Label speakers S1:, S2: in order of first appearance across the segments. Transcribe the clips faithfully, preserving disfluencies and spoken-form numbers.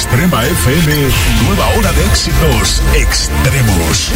S1: Extrema F M, nueva hora de éxitos extremos.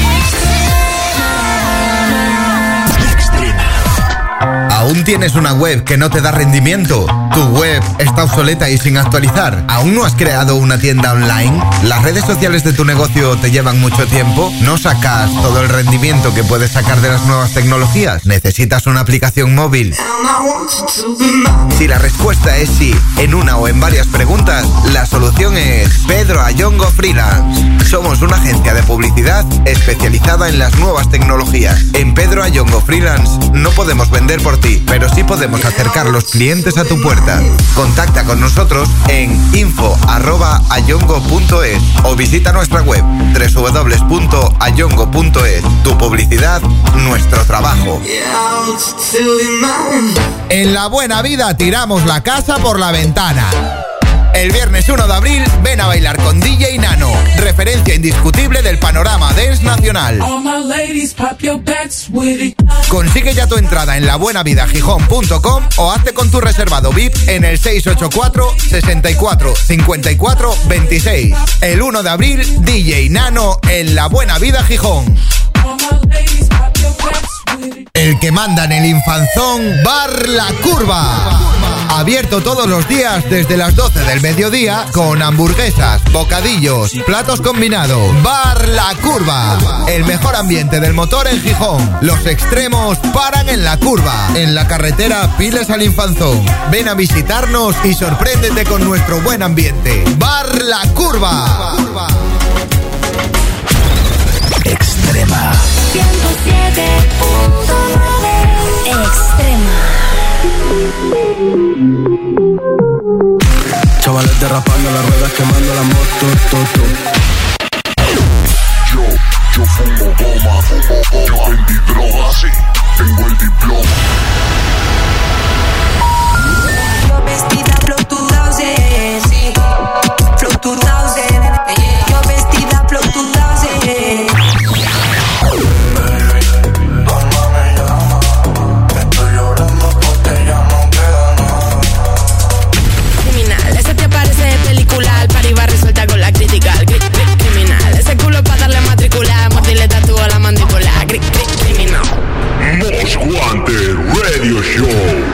S2: ¿Aún tienes una web que no te da rendimiento? ¿Tu web está obsoleta y sin actualizar? ¿Aún no has creado una tienda online? ¿Las redes sociales de tu negocio te llevan mucho tiempo? ¿No sacas todo el rendimiento que puedes sacar de las nuevas tecnologías? ¿Necesitas una aplicación móvil? Si la respuesta es sí, en una o en varias preguntas, la solución es Pedro Ayongo Freelance. Somos una agencia de publicidad especializada en las nuevas tecnologías. En Pedro Ayongo Freelance no podemos vender por ti, pero sí podemos acercar los clientes a tu puerta. Contacta con nosotros en info arroba ayongo punto es o visita nuestra web doble u doble u doble u punto ayongo punto es. Tu publicidad, nuestro trabajo. En La Buena Vida tiramos la casa por la ventana. El viernes uno de abril, ven a bailar con D J Nano, referencia indiscutible del panorama dance nacional. Consigue ya tu entrada en la buena vida gijón punto com o hazte con tu reservado V I P en el seis ocho cuatro, sesenta y cuatro, cincuenta y cuatro, veintiséis. El uno de abril, D J Nano en La Buena Vida Gijón. El que manda en el Infanzón, Bar La Curva. Abierto todos los días desde las doce del mediodía con hamburguesas, bocadillos, platos combinados. Bar La Curva. El mejor ambiente del motor en Gijón. Los extremos paran en La Curva. En la carretera Piles al Infanzón. Ven a visitarnos y sorpréndete con nuestro buen ambiente. Bar La Curva.
S3: Extrema ciento siete punto nueve. Extrema.
S4: Chavales derrapando las ruedas, quemando la moto, to, to.
S1: Yo, yo fumo goma, fumo goma. Yo vendí droga, sí, tengo el diploma.
S5: Yo vestida flow two thousand, sí, flow two thousand. Yo vestida flow two thousand.
S6: Al party va resuelta con la crítica. Cri, cri, criminal. Ese culo pa' darle matrícula. Moti le tatúa la mandíbula. Cri, cri, criminal.
S1: Most Wanted Radio Show.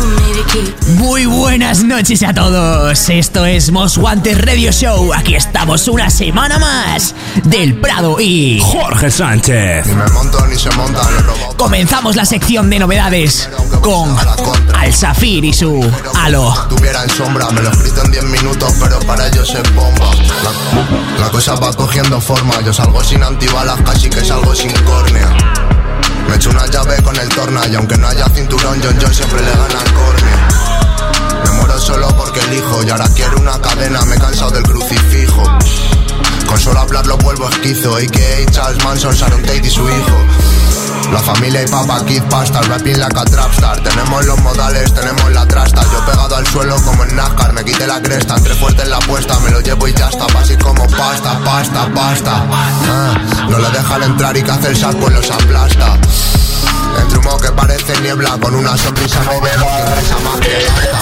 S7: Muy buenas noches a todos. Esto es Most Wanted Radio Show. Aquí estamos una semana más. Del Prado y
S4: Jorge Sánchez.
S8: Ni me monto ni se monta.
S7: Comenzamos la sección de novedades con Al Safir y su Halo.
S8: Tuviera en sombra, me lo frito en diez minutos, pero para ellos es bomba. La, la cosa va cogiendo forma. Yo salgo sin antibalas, casi que salgo sin córnea. Me echo una llave con el torna y aunque no haya cinturón, John John siempre le gana al córnea. Me muero solo porque elijo y ahora quiero una cadena, me he cansado del crucifijo. Con solo hablarlo vuelvo esquizo, a k a. Charles Manson, Sharon Tate y su hijo. La familia y Papa Kid Pasta, rapping like a trapstar. Tenemos los modales, tenemos la trasta. Yo pegado al suelo como en NASCAR, me quité la cresta, entré fuerte en la apuesta, me lo llevo y ya está, así como pasta, pasta, pasta. Ah, no le dejan entrar y que hace el saco pues los aplasta. Entre humo que parece niebla, con una sonrisa me veo sin risa más que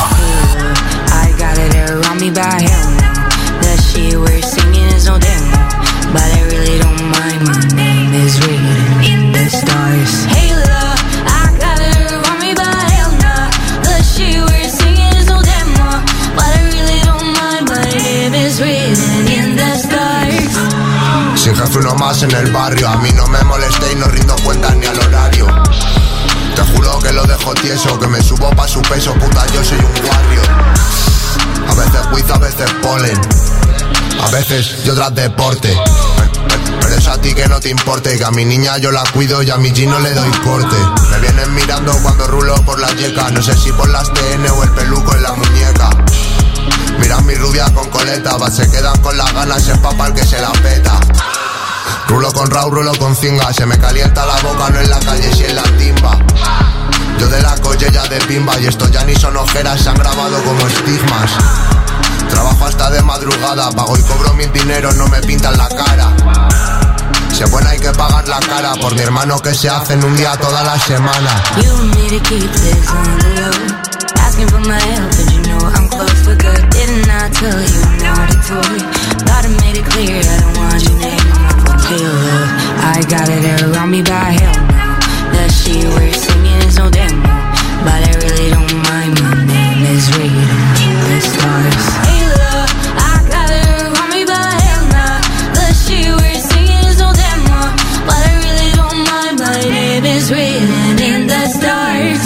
S5: I got it around me by him. The shit we're singing is no demo, but I really don't mind. My name is written in the stars. Hey love, I got it around me by him now. The shit we're singing is no demo, but I really don't mind. My name is written in the stars.
S8: Sin jefe uno más en el barrio, a mí no me molesté y no rindo cuentas ni al horario. Te juro que lo dejo tieso, que me subo pa' su peso, puta, yo soy un warrior. A veces quiz, a veces polen, a veces yo tras deporte. Pero es a ti que no te importe, que a mi niña yo la cuido y a mi G no le doy corte. Me vienen mirando cuando rulo por la yeca, no sé si por las T N o el peluco en la muñeca. Miran mi rubia con coleta, va, se quedan con las ganas, es papá el que se la peta. Rulo con Raúl, rulo con Zinga, se me calienta la boca, no en la calle, si en la timba. Yo de la collella de pimba y esto ya ni son ojeras, se han grabado como estigmas. Trabajo hasta de madrugada, pago y cobro mil dineros, no me pintan la cara. Si es buena hay que pagar la cara por mi hermano que se hace en un día toda la semana.
S5: You need to keep this on the low. asking for my help, and you know I'm close for good. Didn't I tell you I'm not a toy? Thought I made it clear I don't want your name on my portfolio. I got it there around me, but hell no. That shit we're singing is no demo, but I really don't mind. My name is Rhythm, the stars. Hey love, I got it around me, but hell no. That shit we're singing is no demo, but I really don't mind. My name is Rhythm in the stars.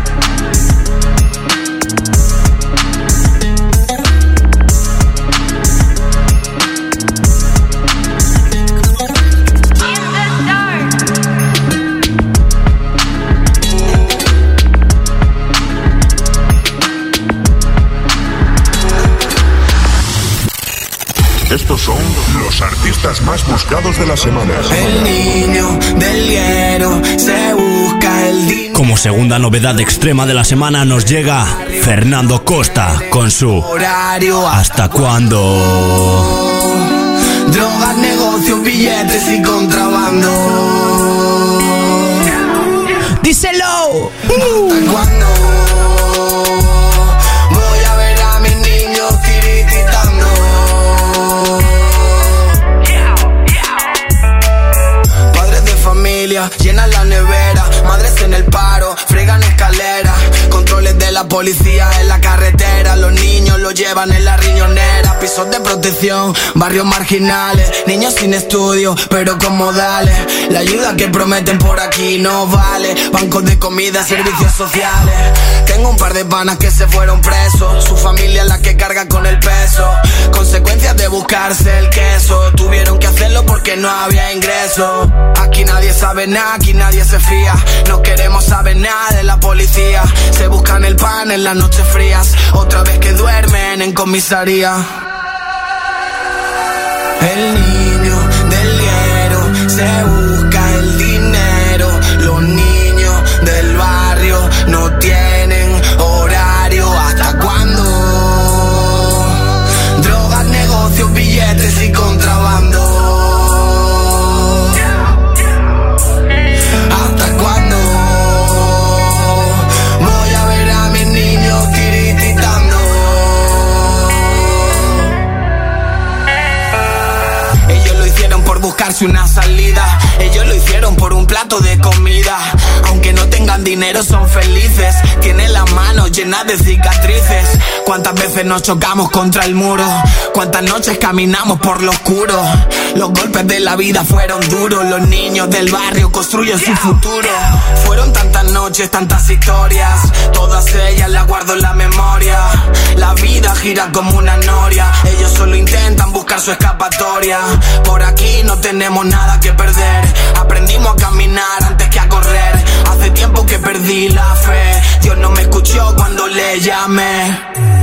S1: Estos son los artistas más buscados de la semana.
S4: El niño del hierro se busca el dinero.
S9: Como segunda novedad extrema de la semana nos llega Fernando Costa con su
S4: horario.
S9: ¿Hasta cuándo?
S4: Drogas, negocios, billetes y contrabando.
S7: ¡Díselo!
S4: ¿Hasta cuándo? Voy a ver a mis niños tirititando. Padres de familia llenan la nevera, madres en el paro, fregan escaleras, controles de la policía en la carretera, los niños los llevan en la riñonera, pisos de protección, barrios marginales, niños sin estudio, pero con modales, la ayuda que prometen por aquí no vale, bancos de comida, servicios sociales, tengo un par de panas que se fueron presos, su familia es la que carga con el peso, consecuencias de buscarse el queso, tuvieron que hacerlo porque no había ingreso, aquí nadie sabe nada, aquí nadie se fía, no queremos saber nada de la policía, se buscan el pan en las noches frías, otra vez que duermen en comisaría. El niño del hierro se busca el dinero, los niños del barrio no tienen horario. ¿Hasta cuándo? Drogas, negocios, billetes y contrabando. ¿Hasta cuándo? Voy a ver a mis niños tirititando. Ellos lo hicieron por buscarse una salida, ellos lo hicieron por un plato de comida, aunque no tengan dinero son felices, tienen las manos llenas de cicatrices, cuántas veces nos chocamos contra el muro, cuántas noches caminamos por lo oscuro, los golpes de la vida fueron duros, los niños del barrio construyen su futuro, fueron tantas noches, tantas historias, todas ellas las guardo en la memoria, la vida gira como una noria, ellos solo intentan buscar su escapatoria, por aquí no tenemos nada que perder, aprendimos a caminar antes que a correr, hace tiempo que perdí la fe, Dios no me escuchó cuando le llamé.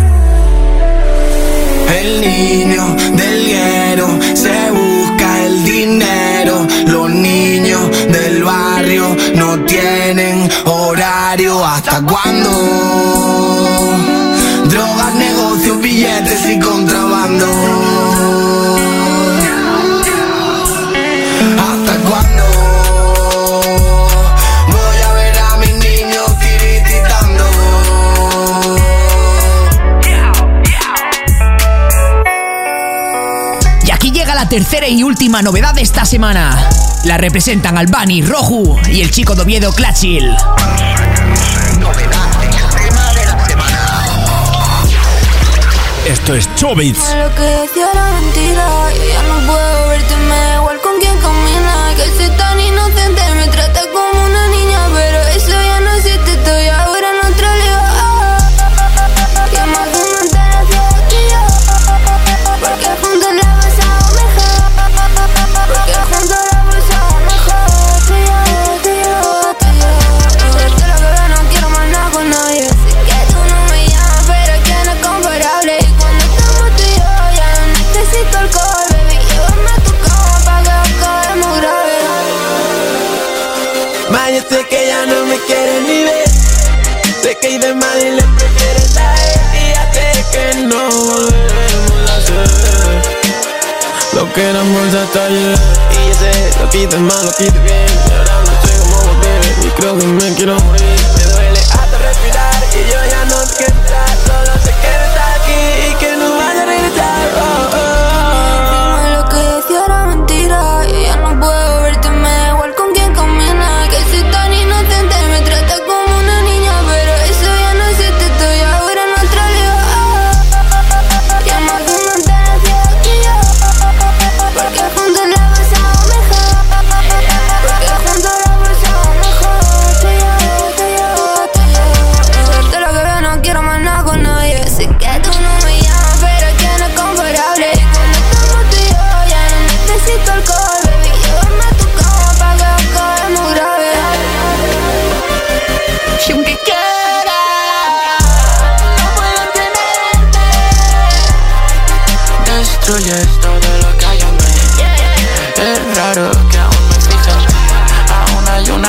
S4: El niño del hierro se busca el dinero, los niños del barrio no tienen horario. ¿Hasta cuándo? Drogas, negocios, billetes y contrabando. ¿Hasta cuándo? Voy a ver a mis niños tirititando.
S7: Y aquí llega la tercera y última novedad de esta semana. La representan Albani, Roju y el chico de Oviedo, Clachil.
S2: Novedad extrema de la semana.
S9: Esto es Chobits.
S10: Lo que decía era mentira, yo ya no puedo verte, me da igual con quién camina, que él sea tan inocente, me trata como una niña, pero eso ya no existe, estoy ahora en otra liga. Que más de una entera se aquí yo, porque juntos la pasamos mejor, porque juntos la pasamos mejor, tú y yo, tú y yo, tú y yo. Desde la bebé no quiero más nada con nadie, sé que tú no me llamas, pero es que no es comparable, y cuando estamos tú y yo ya no necesito alcohol, baby, llévame a tu cama pa' que acabemos grave.
S4: Ma, yo sé que ya no me quieres ni ver, sé que hay de mal y le prefieres a él, y ya sé que no volveremos a hacer lo que éramos hasta ayer, y yo sé lo que hice mal, lo que hice bien, y ahora no sé cómo volver, y creo que me quiero morir, me duele hasta respirar, y yo ya no quiero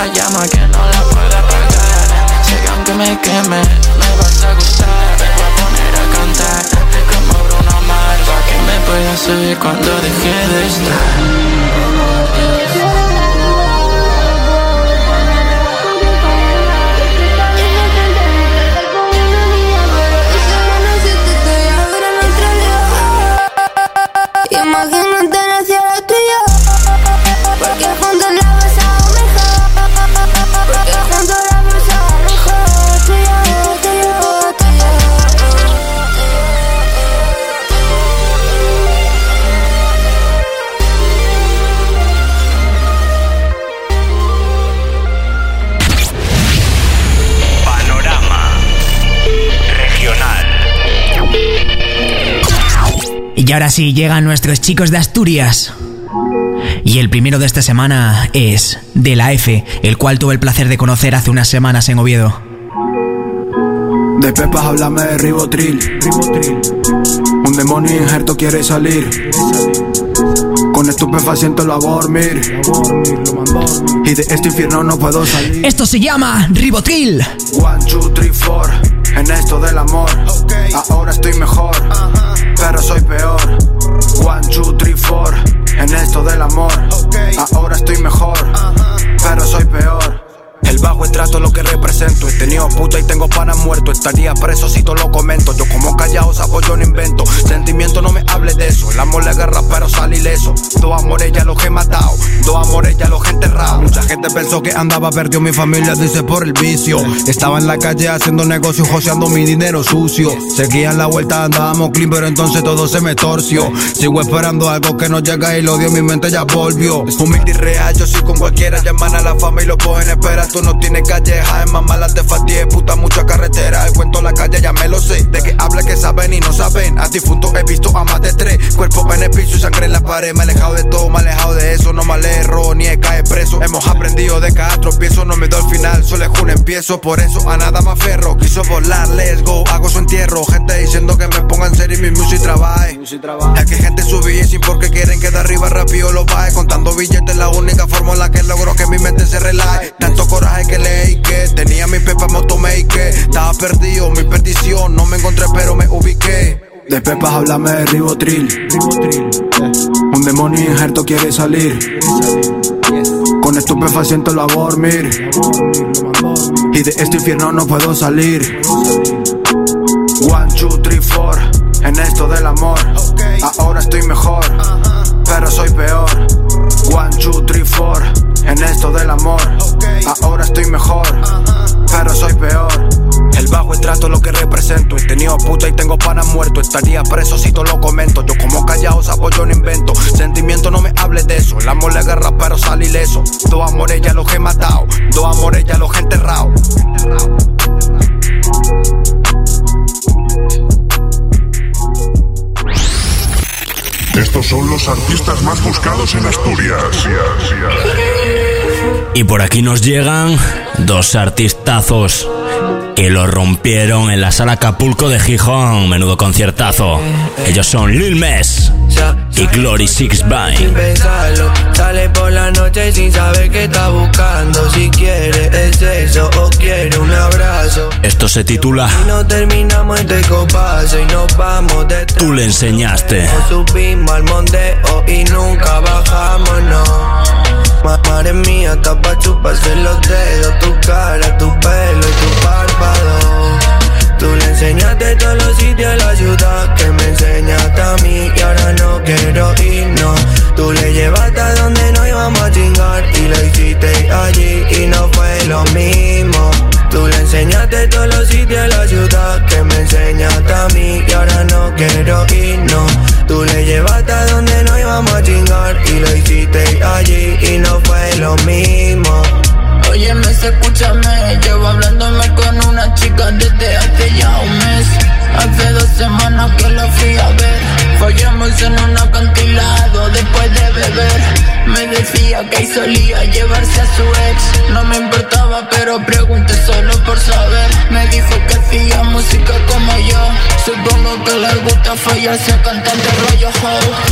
S11: una llama que no la puedo apagar. Sé que aunque me queme, me vas a gustar. Me voy a poner a cantar como Bruno Mars, pa' que me puedas oír cuando deje de estar.
S10: Imagínate hacia la tuya, porque juntos la pasamos mejor, porque juntos la pasamos mejor. Tú y yo, tú y yo, tú y yo.
S9: Panorama regional.
S7: Y ahora sí, llegan nuestros chicos de Asturias. Y el primero de esta semana es De La F, el cual tuve el placer de conocer hace unas semanas en Oviedo.
S12: De Pepas háblame de Ribotril. Ribotril. Un demonio injerto quiere salir. Con estupefacientes lo hago dormir. Y de este infierno no puedo salir.
S7: Esto se llama Ribotril.
S12: One, two, three, four. En esto del amor, ahora estoy mejor, pero soy peor. One, two, three, four. En esto del amor, ahora estoy mejor, pero soy peor. El bajo estrato es lo que represento. He tenido puta y tengo panas muertos. Estaría preso si todo lo comento. Yo como callado sapo, yo no invento. Sentimiento no me hable de eso. El amor le agarra pero sale ileso. Dos amores ya los he matado, dos amores ya los he enterrado. Mucha gente pensó que andaba perdido, mi familia dice por el vicio. Estaba en la calle haciendo negocios, joseando mi dinero sucio. Seguía en la vuelta, andábamos clean, pero entonces todo se me torció. Sigo esperando algo que no llega y lo odio, mi mente ya volvió. Humilde y real, yo soy con cualquiera. Llaman a la fama y lo cogen, espera. Tú no tienes calleja, es más mala, te fatié, puta, mucha carretera. El cuento la calle ya me lo sé. De que habla que saben y no saben. A difuntos he visto a más de tres. Cuerpo en el piso y sangre en la pared. Me he alejado de todo, me he alejado de eso. No me alejo ni he cae preso. Hemos aprendido de cada tropiezo. No me doy el final, solo es un empiezo. Por eso a nada me aferro. Quiso volar, let's go, hago su entierro. Gente diciendo que me pongan serio y mi music trabaje. Es que gente subí sin porque quieren que de arriba rápido lo baje. Contando billetes, la única forma en la que logro que mi mente se relaje. Tanto coraje que leí que tenía mi pepa motomake. Estaba perdido, mi perdición. No me encontré pero me ubiqué. De Pepas háblame de Ribotril. Ribotril. Un demonio injerto quiere salir. Con estupefacientes lo hago dormir. Y de este infierno no puedo salir. One, two, three, four. En esto del amor, ahora estoy mejor, pero soy peor. One, two, three, four. En esto del amor, ahora estoy mejor, pero soy peor. El bajo estrato es lo que represento. He tenido puta y tengo panas muertos. Estaría preso si todo lo comento. Yo como callado sapo, yo no invento. Sentimiento no me hable de eso. El amor le agarra pero sale ileso. Dos amores ya los he matado, dos amores ya los he enterrado.
S1: Estos son los artistas más buscados en Asturias.
S9: Y por aquí nos llegan dos artistazos que lo rompieron en la sala Acapulco de Gijón. Menudo conciertazo. Ellos son Lil Mess y Glory Six Vine.
S13: Sin pensarlo, sale por la noche sin saber qué está buscando. Si quiere el sexo o quiere un abrazo.
S9: Esto se titula
S13: Y no terminamos este copazo y nos vamos de
S9: Tú le enseñaste.
S13: No subimos al monteo y nunca bajamos, no. Madre mía, está pa' chuparse los dedos. Tu cara, tu pelo y tu párpado. Tú le enseñaste todos los sitios de la ciudad que me enseñaste a mí y ahora no quiero ir, no. Tú le llevaste a donde no íbamos a chingar y lo hiciste allí y no fue lo mismo. Tú le enseñaste todos los sitios de la ciudad que me enseñaste a mí y ahora no quiero ir, no. Tú le llevaste a donde no íbamos a chingar y lo hiciste allí y no fue lo mismo.
S11: Óyeme, escúchame, llevo hablándome con una chica desde hace ya un mes. Hace dos semanas que la fui a ver. Fallamos en un acantilado después de beber. Me decía que ahí solía llevarse a su ex. No me importaba pero pregunté solo por saber. Me dijo que hacía música como yo. Supongo que les gusta fallarse a cantante rollo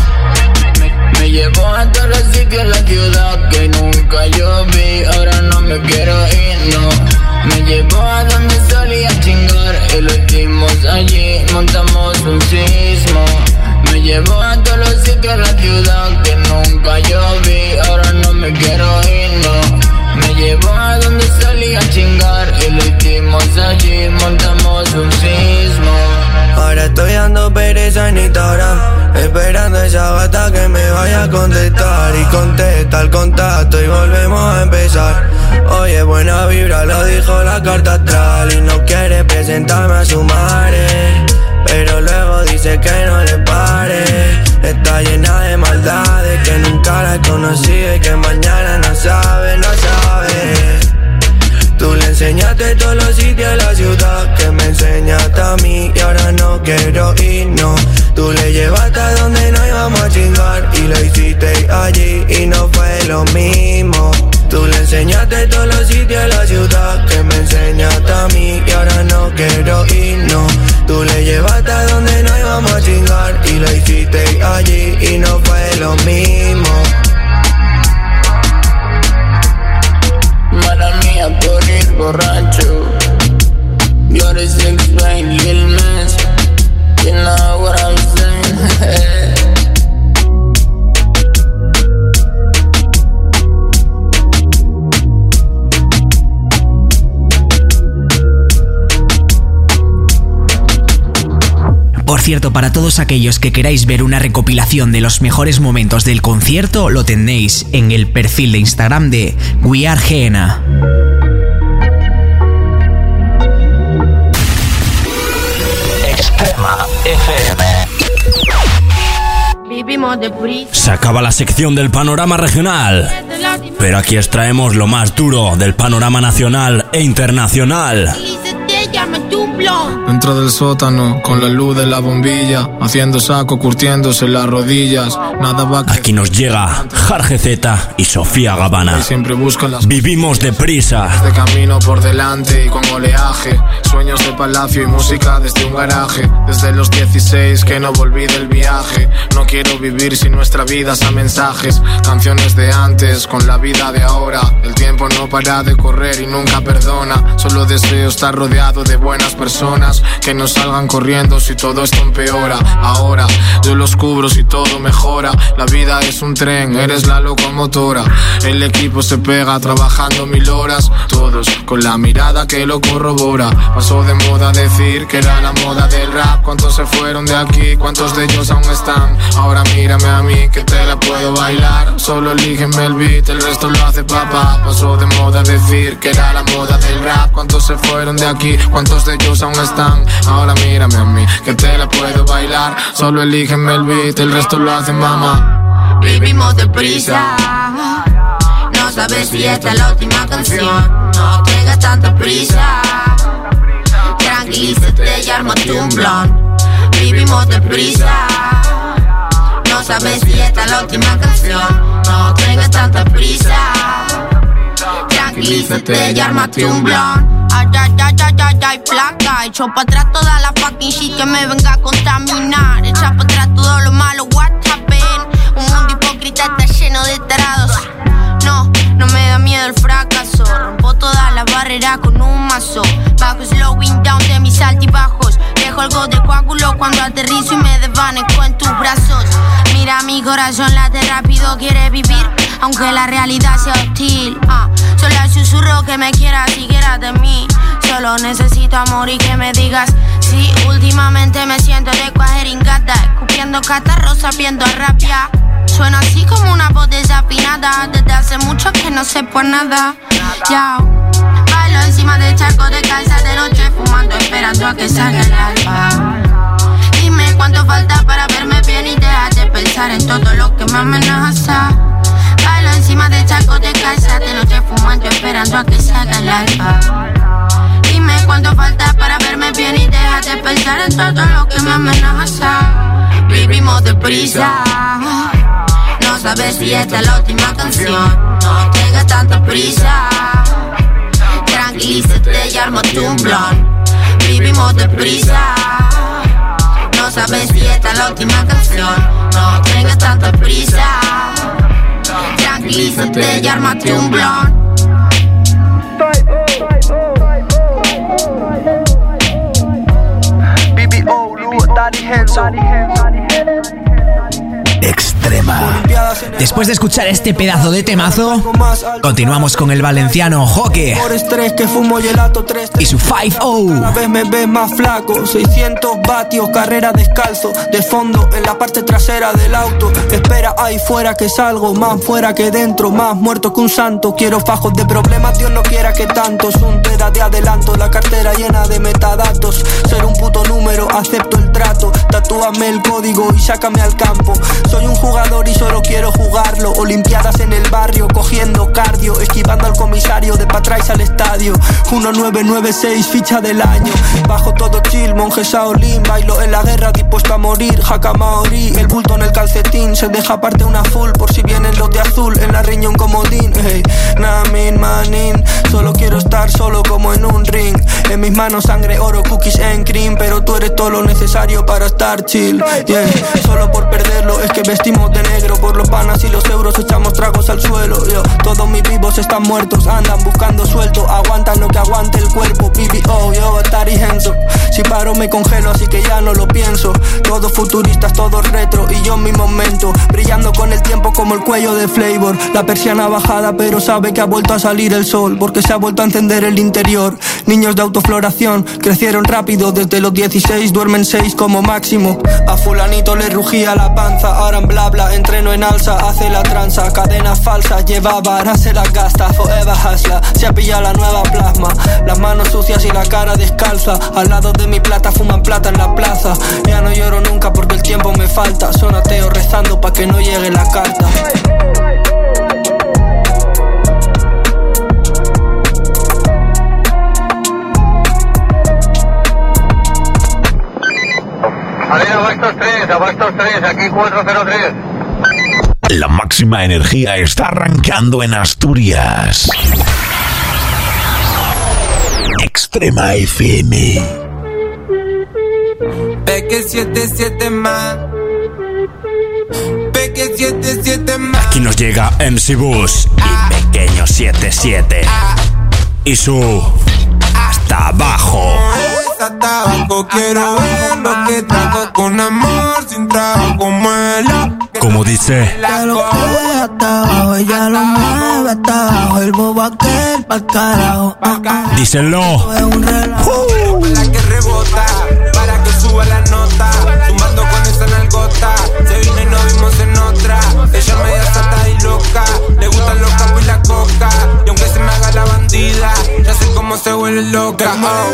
S11: ho. Me llevó a todos los sitios en la ciudad que nunca yo vi. Ahora no me me quiero ir, no. Me llevó a donde solía chingar y lo hicimos allí, montamos un sismo. Me llevó a todos los sitios de la ciudad que nunca yo vi, ahora no me quiero ir, no. Me llevó a donde solía chingar y lo hicimos allí, montamos un sismo.
S13: Ahora estoy dando pereza en Instagram, esperando a esa gata que me vaya a contestar. Y contesta el contacto y volvemos a empezar. Oye, buena vibra, lo dijo la carta astral. Y no quiere presentarme a su madre, pero luego dice que no le pare. Está llena de maldades, que nunca la he conocido y que mañana no sabe, no sabe. Tú le enseñaste todos los sitios de la ciudad que me enseñaste a mí y ahora no quiero ir, no. Tú le llevaste a donde no íbamos a chingar y lo hiciste allí y no fue lo mismo. Tú le enseñaste todos los sitios de la ciudad que me enseñaste a mí y ahora no quiero ir, no. Tú le llevaste a donde no íbamos a chingar y lo hiciste allí y no fue lo mismo.
S11: Mala mía por ir borracho. You're the six brain Lil Mess. You know what I'm saying.
S7: Por cierto, para todos aquellos que queráis ver una recopilación de los mejores momentos del concierto, lo tenéis en el perfil de Instagram de We Are Gehenna.
S9: Extrema F M.
S6: Vivimos de prisa.
S9: Se acaba la sección del panorama regional, pero aquí extraemos lo más duro del panorama nacional e internacional.
S14: Dentro del sótano, con la luz de la bombilla, haciendo saco, curtiéndose las rodillas. Nada va a...
S9: Aquí nos llega Jarge Z y Sofía Gavana.
S14: Las...
S9: Vivimos deprisa.
S14: De camino por delante y con oleaje, sueños de palacio y música desde un garaje. Desde los dieciséis que no volví del viaje. No quiero vivir sin nuestra vida a mensajes. Canciones de antes con la vida de ahora. El tiempo no para de correr y nunca perdona. Solo deseo estar rodeado de buenas personas que no salgan corriendo si todo esto empeora. Ahora yo los cubro si todo mejora. La vida es un tren, eres la locomotora. El equipo se pega trabajando mil horas, todos con la mirada que lo corrobora. Pasó de moda decir que era la moda del rap. ¿Cuántos se fueron de aquí? ¿Cuántos de ellos aún están? Ahora mírame a mí que te la puedo bailar. Solo elígeme el beat, el resto lo hace papá. Pasó de moda decir que era la moda del rap. ¿Cuántos se fueron de aquí? ¿Cuántos de ellos aún están? Ahora mírame a mí que te la puedo bailar. Solo elígeme el beat, el resto lo hace mamá.
S6: Vivimos deprisa. No sabes si esta es la última canción. No tengas tanta prisa. Tranquilízate y ármate un blon. Vivimos deprisa. No sabes si esta es la última canción. No tengas tanta prisa. Tranquilízate y ármate un blon. Ay, ay, ay, ay, ay, ay, placa. Echo pa' atrás toda la fucking shit que me venga a contaminar. Echa pa' atrás todo lo malo, what happened. Un mundo hipócrita está lleno de tarados. No, no me da miedo el fracaso. Rompo todas las barreras con un mazo. Bajo slowing down de mis altibajos. Dejo algo de coágulo cuando aterrizo y me desvanezco en tus brazos. Mira mi corazón late rápido, quiere vivir aunque la realidad sea hostil. ah, Solo susurro que me quieras y quieras de mí. Solo necesito amor y que me digas sí. Últimamente me siento de cuajeringata, escupiendo catarros sabiendo a rabia. Suena así como una voz desafinada. Desde hace mucho que no sé por nada. Ya bailo encima del charco de calza de noche, fumando esperando a que salga el alba. Dime cuánto falta para verme bien y déjate pensar en todo lo que me amenaza. Bailo encima del charco de calza de noche, fumando esperando a que salga el alba. Dime cuánto falta para verme bien y déjate pensar en todo lo que me amenaza. Vivimos deprisa. No sabes si esta es la última canción. No tengas tanta prisa. Tranquilízate y ármate un blon. Vivimos deprisa. No sabes si esta es la última canción. No tengas tanta prisa. Tranquilízate y ármate un blon.
S7: Extrema. Después de escuchar este pedazo de temazo, continuamos con el valenciano Joque y su cinco oh.
S15: Cada vez me ves más flaco, seiscientos vatios, carrera descalzo, de fondo en la parte trasera del auto. Espera ahí fuera que salgo, más fuera que dentro, más muerto que un santo. Quiero fajos de problemas, Dios no quiera que tantos. Un tera de adelanto, la cartera llena de metadatos. Ser un puto número, acepto el trato. Tatúame el código y sácame al campo. Soy un jugador y solo quiero jugarlo. Olimpiadas en el barrio, cogiendo cardio, esquivando al comisario de pa' atrás al estadio. Uno nueve nueve seis, ficha del año. Bajo todo chill, monje Shaolin. Bailo en la guerra, dispuesto a morir. Hakamaori, el bulto en el calcetín. Se deja aparte una full, por si vienen los de azul. En la riña un comodín, hey. Namin, manin. Solo quiero estar solo como en un ring. En mis manos sangre, oro, cookies and cream. Pero tú eres todo lo necesario para estar chill, yeah. Solo por perderlo es que vestimos de negro. Por los panas y los euros echamos tragos al suelo, yo. Todos mis vivos están muertos, andan buscando suelto. Aguantan lo que aguante el cuerpo, B B O, yo, Tari Henzo. Si paro me congelo, así que ya no lo pienso. Todos futuristas, todos retro y yo en mi momento. Brillando con el tiempo como el cuello de Flavor. La persiana bajada pero sabe que ha vuelto a salir el sol, porque se ha vuelto a encender el interior. Niños de autofloración, crecieron rápido. Desde los dieciséis duermen seis como máximo. A fulanito le rugía la panza, ahora en bla bla, entreno en alza, hace la tranza. Cadenas falsas, llevaba, ahora se las gasta. Forever hustler, se ha pillado la nueva plasma. Las manos sucias y la cara descalza. Al lado de mi plata fuman plata en la plaza. Ya no lloro nunca porque el tiempo me falta. Son ateo rezando pa' que no llegue la carta.
S1: Abajo estos tres, abajo estos tres, aquí cuatro cero tres.
S16: La máxima energía está arrancando en Asturias. Extrema F M.
S17: Peque siete siete más. Peque siete siete más.
S9: Aquí nos llega M C Bus y Pequeño siete siete. Y su hasta abajo.
S17: Hasta abajo quiero ver lo que trago con amor, sin trago muela.
S9: Como dice,
S11: ya lo coge hasta abajo, ella lo mueve hasta abajo. El bobo aquel pa'l carajo.
S9: díselo.
S11: Es un relajo.
S17: Pero para la que rebota, para que suba la nota. Tumbando con esa nalgota. Se vino y nos vimos en otra. Ella media sata y loca. Le gustan los capos y la coca. Y aunque se me haga la bandida, ya sé cómo se vuelve loca.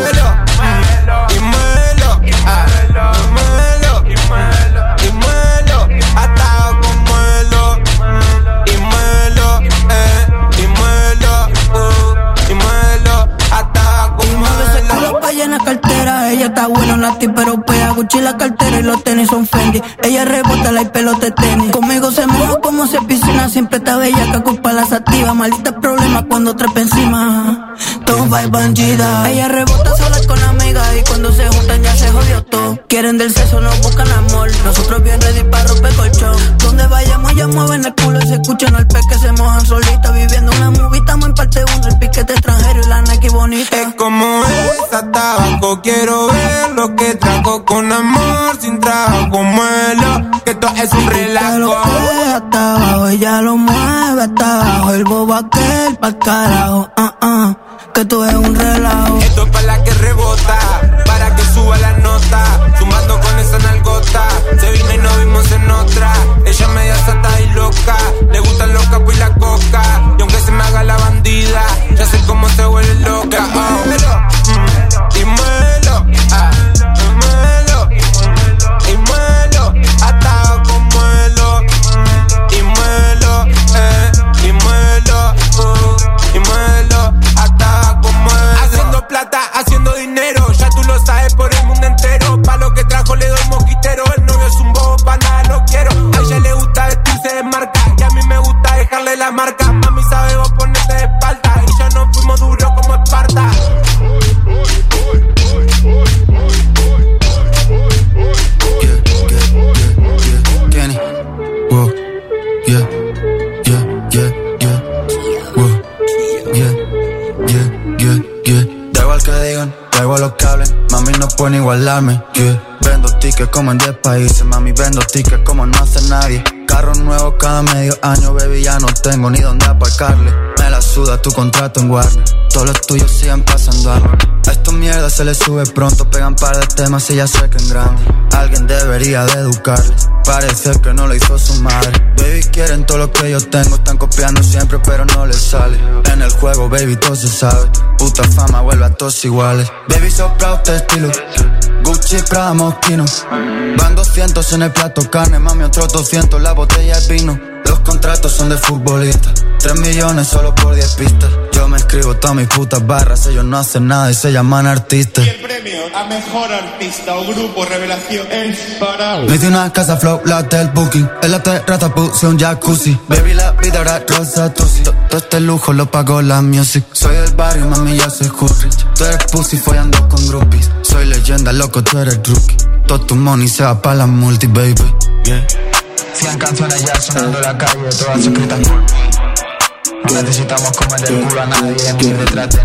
S17: Y muelo, y muelo, y muelo, y muelo, y muelo, atado con muelo, y muelo, eh, y muelo, uh, y muelo, atado con muelo.
S11: Pa' llenar cartera, ella está buena en la tip, pero pega Gucci la cartera y los tenis son Fendi. Ella rebota la y pelota de tenis. Conmigo se moja como se piscina, siempre está bella que culpa las activas. Maldita problema cuando trepa encima. Todo va bandida. Ella rebota sola con amigas y cuando se juntan ya se jodió todo. Quieren del sexo, no buscan amor. Nosotros bien ready para romper colchón. Donde vayamos ya mueven el culo y se escuchan al pez que se mojan solitas. Viviendo una movie, estamos en parte uno, el piquete extranjero y la Nike bonita.
S17: Es como es, hasta abajo quiero ver lo que trago con amor, sin trago muelo. Que esto es un relajo.
S11: Hasta abajo, ella lo mueve hasta abajo. El bobo aquel pa'l carajo, uh, uh, que tú es un relajo.
S17: Esto es para la que rebota, para que suba la nota. Sumando con esa nalgota. Se vino y nos vimos en otra. Ella media sata y loca. Le gustan los capos y la coca. Y aunque se me haga la bandida, ya sé cómo se vuelve loca. Oh. Mm. Y muelo, ah. Y muelo, y muelo, atado con muelo. Y muelo, eh. Y muelo, uh. Y muelo, atado con muelo. Haciendo plata, haciendo dinero. Ya tú lo sabes por el mundo entero. Pa' lo que trajo le doy moquitero. El novio es un bobo, pa' nada lo quiero. A ella le gusta vestirse de marca. Y a mí me gusta dejarle la marca. Mami sabe vos ponerte de espalda. Y ya nos fuimos duros como Esparta.
S18: Kenny, whoa, yeah, yeah, yeah, yeah, whoa, yeah, yeah, yeah, yeah. Da igual que digan, da igual lo que hablen, mami no pueden igualarme, yeah. Vendo tickets como en diez países. Mami, vendo tickets como no hace nadie. Carro nuevo cada medio año, baby, ya no tengo ni dónde aparcarle. Me la suda tu contrato en Warner. Todos los tuyos siguen pasando algo. A estos mierdas se les sube pronto. Pegan par de temas y ya sé que en grande alguien debería de educarles. Parece que no lo hizo su madre. Baby, quieren todo lo que yo tengo. Están copiando siempre pero no les sale. En el juego, baby, todo se sabe. Puta fama vuelve a todos iguales. Baby, sopra este estilo. Gucci, Prada, Moschino. Van doscientos en el plato carne. Mami, otros doscientos, la botella es vino. Los contratos son de futbolistas. Tres millones solo por diez pistas. Yo me escribo todas mis putas barras. Ellos no hacen nada y se llaman artistas.
S19: Y el premio a mejor artista o grupo revelación es para...
S18: Me di una casa flow, la del booking. En la terraza puse un jacuzzi. Baby, la vida era rosa, tusi. Todo este lujo lo pagó la music. Soy del barrio, mami, yo soy Hoodrich. Tú eres pussy follando con groupies. Soy leyenda, loco, tú eres rookie. Todo tu money se va pa' la multi, baby. Yeah.
S20: Cien canciones ya sonando en la calle, todas escritas por mí. No necesitamos comer el culo a nadie, ni detrás de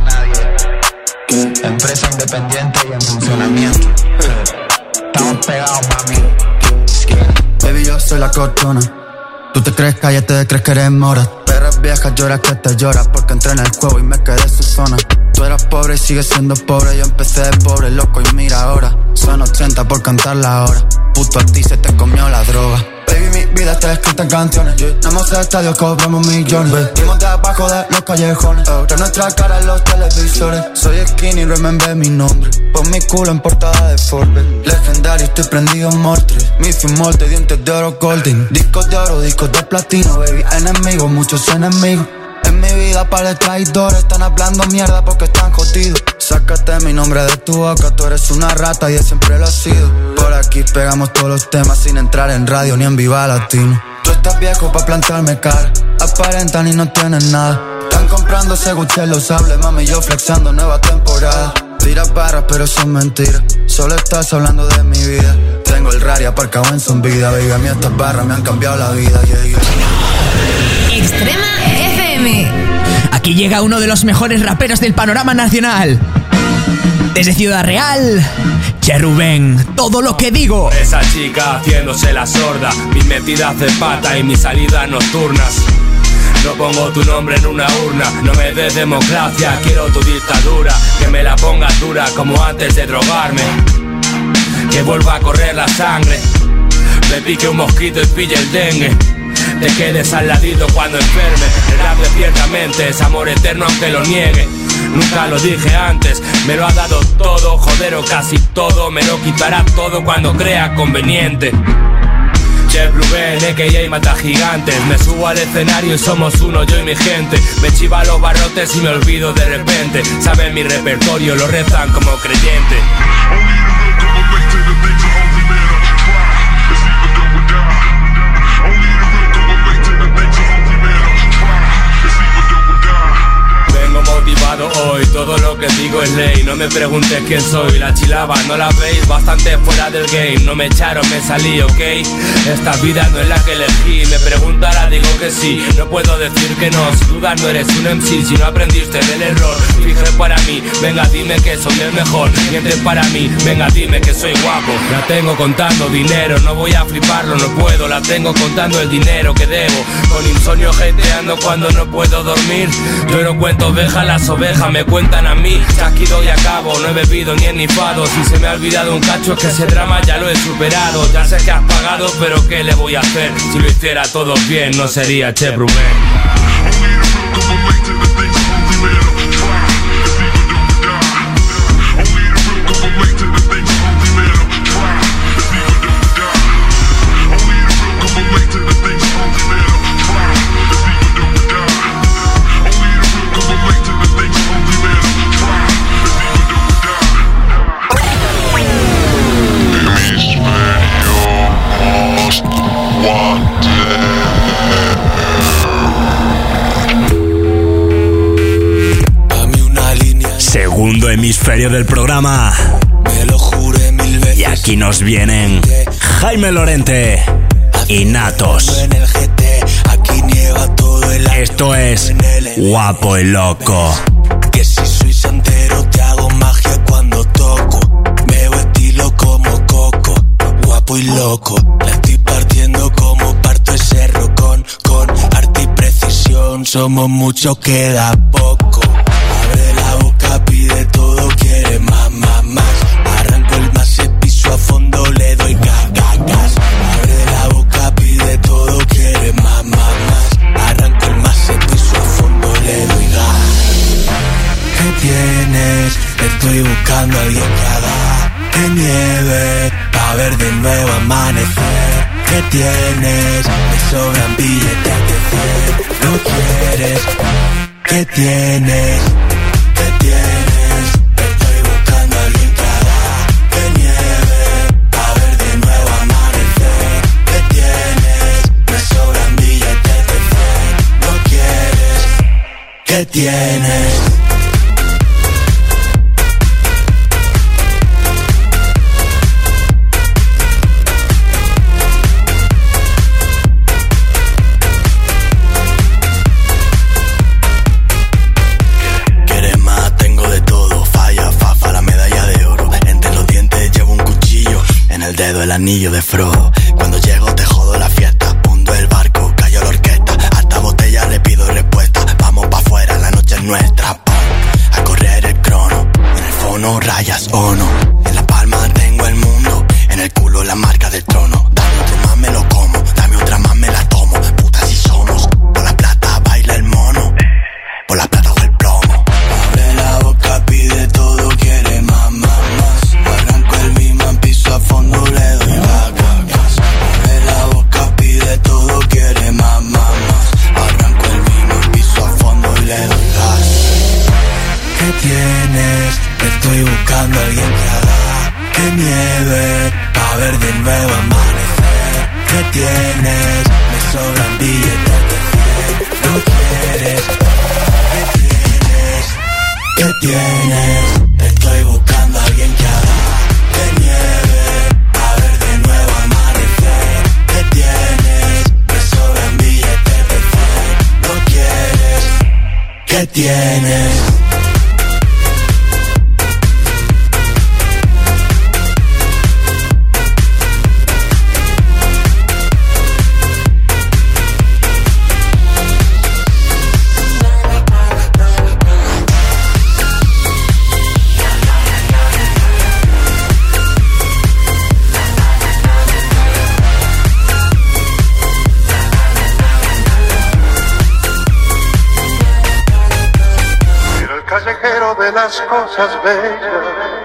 S20: nadie. Empresa independiente y en funcionamiento. Estamos pegados, mami.
S18: Baby, yo soy la cortona. Tú te crees calle, te crees que eres mora. Perras viejas lloras que te lloras porque entré en el juego y me quedé en su zona. Tú eras pobre y sigues siendo pobre. Yo empecé de pobre, loco, y mira ahora. Sueno treinta por cantar la hora. Puto a ti se te comió la droga. Baby, mi vida está escrita en canciones. Tenemos estadios, cobramos millones. Vimos de abajo de los callejones. De nuestra cara en los televisores. Soy skinny, remember mi nombre. Pon mi culo en portada de Forbes. Legendario, estoy prendido en Mortres. Mi fumote, dientes de oro golden. Discos de oro, discos de platino, baby. Enemigos, muchos enemigos. En mi vida para traidores. Están hablando mierda porque están jodidos. Sácate mi nombre de tu boca. Tú eres una rata y él siempre lo ha sido. Por aquí pegamos todos los temas sin entrar en radio ni en Viva Latino. Tú estás viejo pa' plantarme cara. Aparentan y no tienen nada. Están comprando ese Gucci en los sables. Mami, yo flexando nueva temporada. Tiras barras pero son mentiras. Solo estás hablando de mi vida. Tengo el Rari aparcado en son vida. Baby, a mí estas barras me han cambiado la vida, yeah, yeah.
S3: Extrema F M.
S7: Aquí llega uno de los mejores raperos del panorama nacional. Desde Ciudad Real, Che Rubén, todo lo que digo.
S21: Esa chica haciéndose la sorda, mis metidas de pata y mis salidas nocturnas. No pongo tu nombre en una urna, no me des democracia, quiero tu dictadura. Que me la pongas dura como antes de drogarme. Que vuelva a correr la sangre, me pique un mosquito y pille el dengue. Te quedes al ladito cuando enferme. El rap ciertamente es amor eterno aunque lo niegue. Nunca lo dije antes, me lo ha dado todo, joder o casi todo. Me lo quitará todo cuando crea conveniente. Che Rubén, a k a mata gigantes. Me subo al escenario y somos uno, yo y mi gente. Me chiva los barrotes y me olvido de repente. Saben mi repertorio, lo rezan como creyente. Motivado hoy, todo lo que digo es ley. No me preguntes quién soy, la chilaba, no la veis. Bastante fuera del game, no me echaron, me salí, ok. Esta vida no es la que elegí. Me preguntará, digo que sí. No puedo decir que no, si dudas no eres un M C. Si no aprendiste del error, fije para mí. Venga, dime que soy el mejor. Mientes para mí, venga, dime que soy guapo. La tengo contando dinero, no voy a fliparlo, no puedo. La tengo contando el dinero que debo. Con insomnio hateando cuando no puedo dormir. Yo no cuento ovejas, las ovejas me cuentan a mí. Chasquido y acabo, no he bebido ni ennifado. Si se me ha olvidado un cacho es que ese drama ya lo he superado. Ya sé que has pagado, pero ¿qué le voy a hacer? Si lo hiciera todo bien, no sería Che Rubén. Segundo hemisferio del programa.
S22: Me lo juré mil veces.
S9: Y aquí nos vienen Jaime Lorente y Natos.
S22: Aquí nieva todo el año.
S9: Esto es Guapo y Loco.
S22: Que si soy santero te hago magia cuando toco. Veo estilo como Coco. guapo y loco. La estoy partiendo como parto ese rocón. Con arte y precisión, somos muchos, queda poco. Abre la boca, pide todo, quiere más, más, más. Arranco el más, piso a fondo, le doy gas, gas, gas. Abre la boca, pide todo, quiere más, más, más. Arranco el más, piso a fondo, le doy gas. ¿Qué tienes? Estoy buscando a alguien que haga que nieve, pa' ver de nuevo amanecer. ¿Qué tienes? Me sobran billetes que hacer. No quieres. ¿Qué tienes? ¿Qué tienes? Estoy buscando a alguien que haga que nieve, pa' ver de nuevo amanecer. ¿Qué tienes? Me sobran billetes de hacer. No quieres. ¿Qué tienes? Dedo el anillo de Frodo. Cuando llego te jodo la fiesta. Hundo el barco, callo la orquesta. Hasta botella le pido respuesta. Vamos pa' afuera, la noche es nuestra. Pum, a correr el crono. En el fono rayas o no. En la palma tengo el mundo. En el culo la marca del trono. Dame otro más, me lo como. Dame otra más, me la tomo. Puta si somos. Por la plata baila el mono. Por la plata o el plomo. Abre la boca, pide todo, quiere más, más, más. Arranco el mismo, piso a fondo, le doy gas, gas, gas. Abre la boca, pide todo, quiere más, más, más. Arranco el mismo, piso a fondo y le doy gas. ¿Qué tienes? Estoy buscando a alguien que haga que nieve, pa' ver de nuevo amanecer. ¿Qué tienes? Me sobran billetes de cien. No quieres. ¿Qué tienes? ¿Qué tienes? Estoy buscando a alguien que haga que nieve, a ver de nuevo amanecer. ¿Qué tienes? Me sobran billetes de cien. No quieres. ¿Qué tienes?
S5: De las cosas bellas.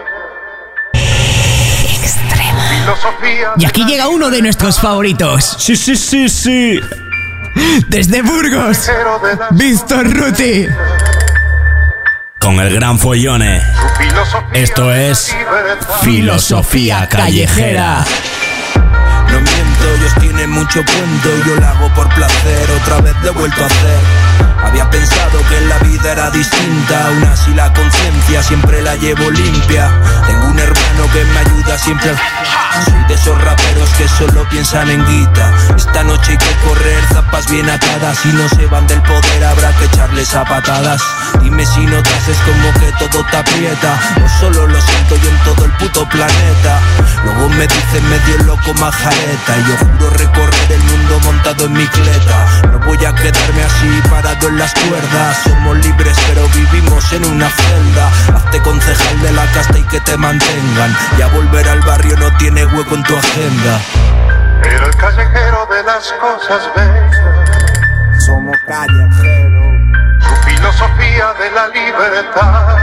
S7: Extrema.
S5: Filosofía.
S7: Y aquí llega uno de nuestros favoritos.
S9: Sí, sí, sí, sí.
S7: Desde Burgos, Víctor Ruti.
S9: Con el gran Follone. Esto es Filosofía Callejera.
S22: No miento, ellos tienen mucho cuento. Yo lo hago por placer, otra vez lo he vuelto a hacer. Había pensado que la vida era distinta, aún así la conciencia siempre la llevo limpia. Tengo un hermano que me ayuda siempre. Soy de esos raperos que solo piensan en guita. Esta noche hay que correr, zapas bien atadas. Si no se van del poder habrá que echarles a patadas. Dime si notas, es como que todo te aprieta. No solo lo siento yo en todo el puto planeta. Luego me dicen medio loco majareta. Y yo juro recorrer el mundo montado en mi cleta. No voy a quedarme así parado en las cuerdas. Somos libres pero vivimos en una celda. Hazte concejal de la casta y que te mantengan. Ya volver al barrio no tiene hueco en tu agenda.
S5: Pero el callejero de las cosas bellas.
S22: Somos callejeros.
S5: Su filosofía de la libertad.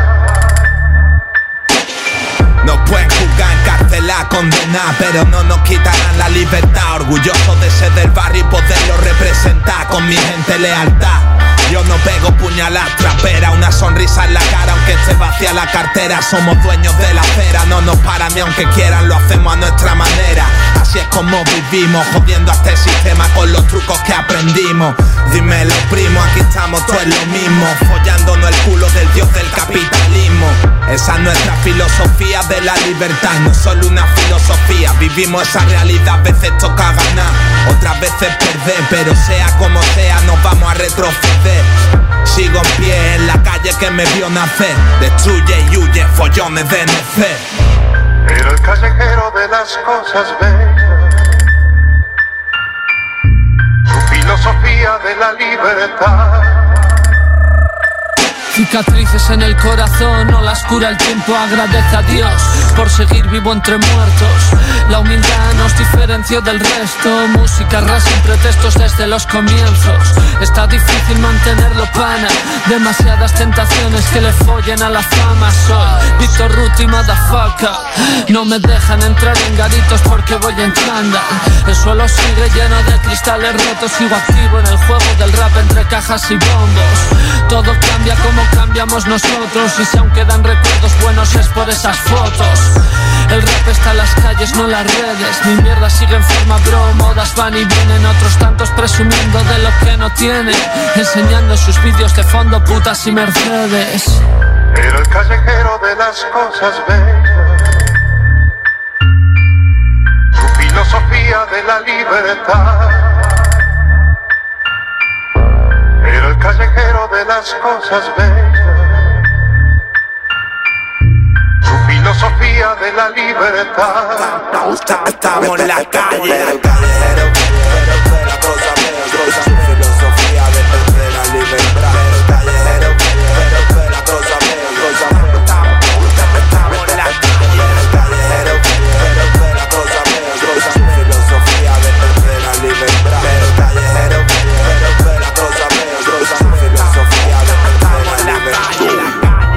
S8: Nos pueden juzgar, encarcelar, condenar, pero no nos quitarán la libertad. Orgulloso de ser del barrio y poderlo representar. Con mi gente lealtad. Yo no pego puñaladas trapera, una sonrisa en la cara aunque esté vacía la cartera. Somos dueños de la acera, no nos paran ni aunque quieran, lo hacemos a nuestra manera. Así es como vivimos, jodiendo a este sistema con los trucos que aprendimos. Dímelo primo, aquí estamos todos lo mismo, follándonos el culo del dios del capitalismo. Esa es nuestra filosofía de la libertad, no solo una filosofía. Vivimos esa realidad, a veces toca ganar, otras veces perder, pero sea como sea nos vamos a retroceder. Sigo en pie en la calle que me vio nacer. Destruye y huye, follones de necer.
S5: Pero el callejero de las cosas bellas. filosofía de la libertad.
S2: Cicatrices en el corazón, no las cura el tiempo. Agradece a Dios por seguir vivo entre muertos. La humildad nos diferenció del resto. Música ras sin pretextos desde los comienzos. Está difícil mantenerlo, pana. Demasiadas tentaciones que le follen a la fama. Soy Víctor Ruti, motherfucker. No me dejan entrar en garitos porque voy en chándal. El suelo sigue lleno de cristales rotos. Sigo activo en el juego del rap entre cajas y bombos. Todo cambia como cambiamos nosotros. Y si aún quedan recuerdos buenos es por esas fotos. El rap está en las calles, no en las redes. Mi mierda sigue en forma bro. Modas van y vienen, otros tantos presumiendo de lo que no tienen. Enseñando sus vídeos de fondo, putas y Mercedes.
S5: Era el callejero de las cosas bellas. Su filosofía de la libertad. Era el callejero de las cosas bellas. Su filosofía de la libertad.
S8: Estamos en la calle, el callejero de las cosas bellas. Su filosofía de la libertad. El callejero de las cosas bellas. Estamos en la calle, el callejero de las cosas bellas. Su filosofía de la libertad. El callejero de las cosas bellas. Su filosofía de la libertad.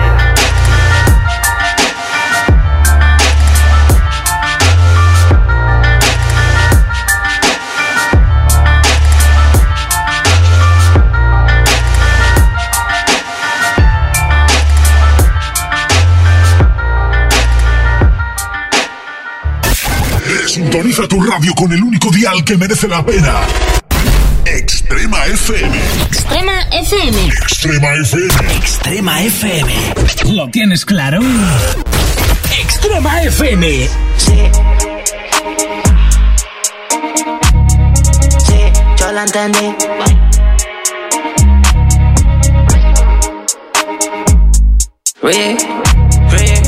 S16: Sintoniza tu radio con el único dial que merece la pena. Extrema F M.
S3: Extrema F M.
S16: Extrema F M.
S7: Extrema F M.
S4: ¿Lo tienes claro? Extrema F M.
S23: Sí. Sí, yo la entendí. Re, re.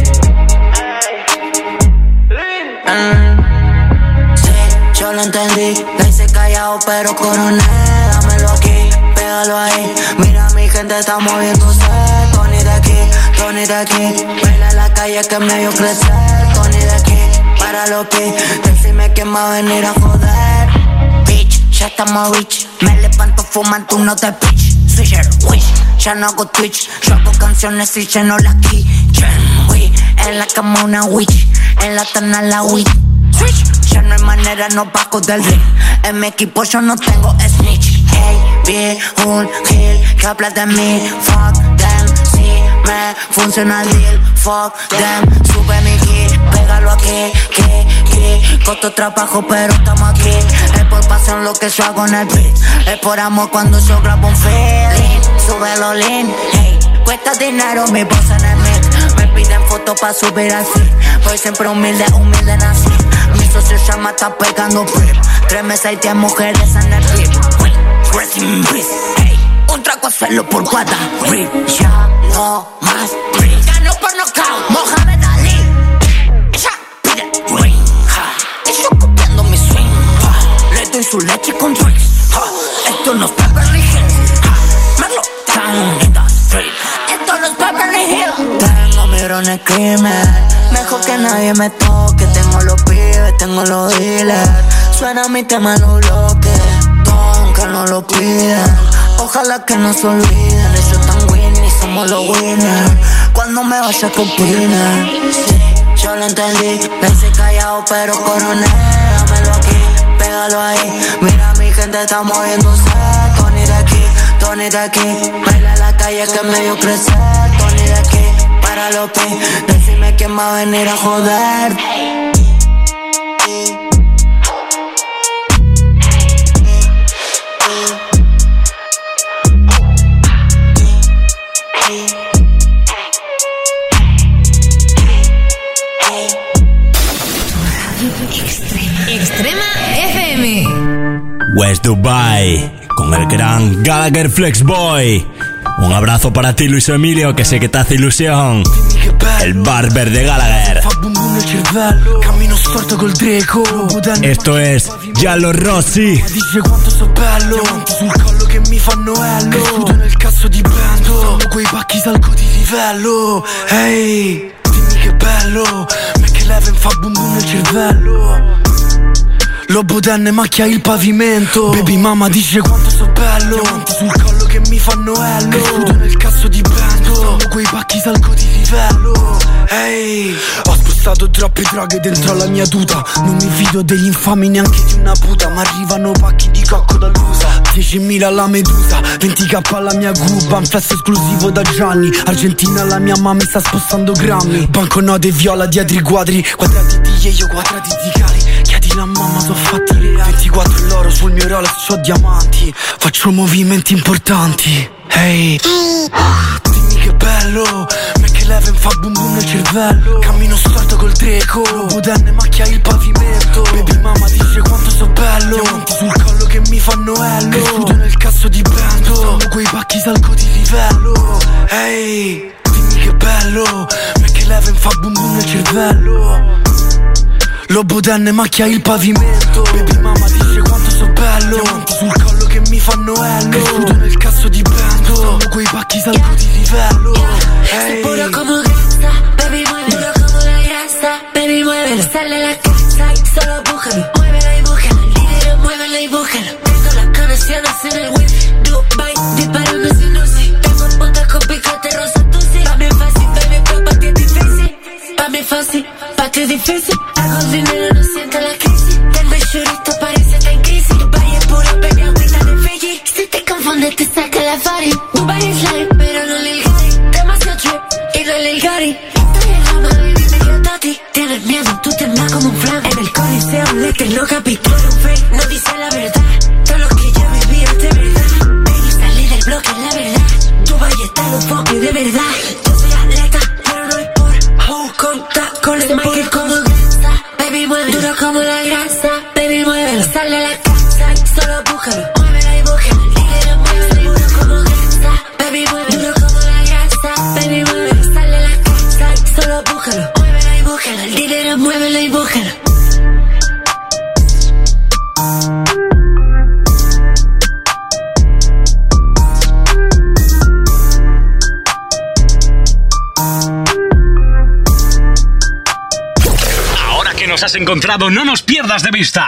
S23: Yo lo entendí, la hice callado pero coroné. Dámelo aquí, pégalo ahí. Mira mi gente está moviéndose. Tony de aquí, Tony de aquí. Baila en la calle que me vio crecer. Tony de aquí, para lo que. Decime quién va a venir a joder. Bitch, ya estamos rich. Me levanto fumando, no te pitch. Switcher, wish, ya no hago Twitch. Yo hago canciones y lleno la kitchen. We, en la cama una witch. En la tana la witch. Switch. Ya no hay manera, no bajo del ring. En mi equipo yo no tengo snitch. Hey, vi un hill que habla de mí. Fuck them, si me funciona el deal. Fuck them, sube mi key, pégalo aquí, que, que. Costo trabajo pero estamos aquí. Es por pasión lo que yo hago en el beat. Es por amor cuando yo grabo un feeling. Súbelo lean, hey. Cuesta dinero mi voz en el mic. Me piden fotos pa' subir al feed. Voy siempre humilde, humilde nací. Mi socio llama, está pegando grip. Tres meses y diez mujeres en el clip. Hey, un trago a hacerlo por guata. Rip, ya no más drip. Ganó por knockout, Mohamed Ali. Ella pide ring. Ellos copiando mi swing. Le doy su leche con drinks. Esto no es Beverly Hills. Merlo Town in the street. Esto no es Beverly Hills. Tengo mi bro en el crimen. Mejor que nadie me toque. Tengo los pibes, tengo los dealers. Suena mi tema en los bloques. Aunque no lo piden. Ojalá que no se olviden. Ellos están winning, somos los winners. Cuando me vaya con winner. Sí, yo lo entendí. Le hice callado pero coroné. Dámelo aquí, pégalo ahí. Mira mi gente está moviéndose. Tony de aquí, Tony de aquí. Baila en la calle que me vio crecer. Tony de aquí, para los pi. Decime quién va a venir a joder.
S3: Extrema F M.
S9: West Dubai, con el gran Gallagher Flex Boy. Un abrazo para ti, Luis Emilio, que sé que te hace ilusión. El barber de Gallagher.
S24: Fuck boom boom,
S18: nel cervello. Cammino storto col Dreco.
S9: Esto es Giallo Rossi.
S18: Dice quanto sto bello. Diamanti sul collo che mi fanno ello. Cresciuto nel cazzo di bando. Quando quei pacchi salgo di livello. Ehi, hey, dimmi che bello. Me che Leven fa boom boom nel cervello. Lobo tenne macchia il pavimento. Baby mama dice quanto sto bello. Diamanti sul collo che mi fanno ello. Cresciuto nel cazzo di bando. Quando quei pacchi salgo di livello. Ehi, hey, ho spostato troppe droghe dentro la mia tuta. Non mi fido degli infami neanche di una puta. Ma arrivano pacchi di cocco dall'U S A. diecimila alla Medusa, venti k alla mia Cuba. Un flash esclusivo da Gianni. Argentina la mia mamma mi sta spostando grammi. Banconote viola dietro i quadri. Quadrati di io, quadrati di cali. Chiedi la mamma, so fatti reali. ventiquattro l'oro sul mio Rolex, c'ho diamanti. Faccio movimenti importanti. Ehi, hey, dimmi che bello. Me che Leven fa boom boom nel cervello. Cammino storto col Dreco. Lobo tenne macchia il pavimento. Baby mama dice quanto sto bello. Diamanti sul collo che mi fanno ello. Cresciuto nel cazzo di bando. Quando quei pacchi salgo di livello. Ehi, hey, dimmi che bello. Me che Leven fa boom boom nel cervello. Lobo tenne macchia il pavimento. Baby mama dice quanto sto bello. Diamanti sul collo che mi fanno ello. Cresciuto nel cazzo di bando. Quando quei pacchi salgo di livello.
S4: Hey. Puro como grasa, baby mueve. Duro como la grasa, baby mueve. Sale la casa y solo búscalo. Muévelo y búscalo. Líder, muévelo y búscalo. Tengo las conexiones en el wifi. Dubai, disparando sin lucy. Tengo puntas con picote rosa tusi. Pa' mí fácil, baby, pero pa' ti es difícil. Pa' mí fácil, pa' ti es difícil. Hago dinero, no siento la crisis. Tengo el churrito, parece que en crisis. Dubai es puro, baby, agüita de Fiji. Si te confundes, te saca la fari. Dubai es light, pero no le demasiado trip y no el Gary. Estoy en la baby, medio tati. Tienes miedo, tú temblas como un flan. En el coliseo, lete no capitán. Un fake, no dice la verdad. Todo lo que yo viví es de verdad. Baby, salí del bloque, la verdad. Dubai está los foques de verdad. Yo soy atleta, pero no es por oh, conta con el Michael como grasa. Baby, mueve, duro como la grasa. Baby, mueve, sale a la casa y solo búscalo. Muévela y búscalo. Líder, muévela y duro como grasa. Baby, mueve, duro como la grasa. Baby, mueve, sale a la casa y solo búscalo. Muévela y búscalo. El dinero, muévelo y búscalo.
S9: Nos has encontrado, no nos pierdas de vista.